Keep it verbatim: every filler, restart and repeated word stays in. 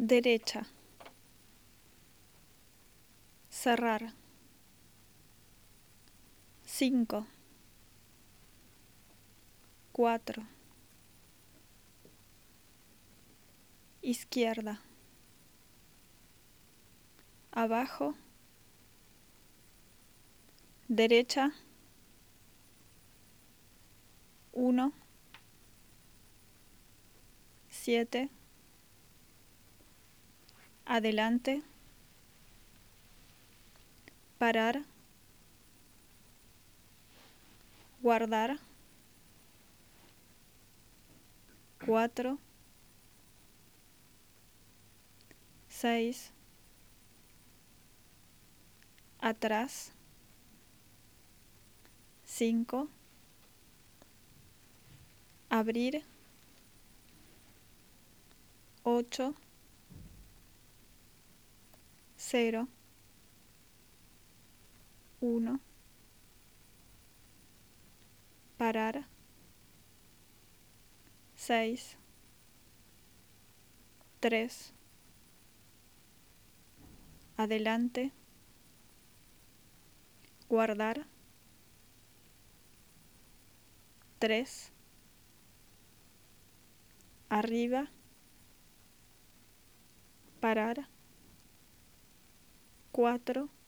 derecha, cerrar, cinco, cuatro, izquierda, abajo, derecha, uno, siete, adelante, parar, guardar, cuatro, seis, atrás, cinco, abrir, ocho, cero, uno, parar, seis, tres, adelante, guardar, tres, arriba, parar, cuatro,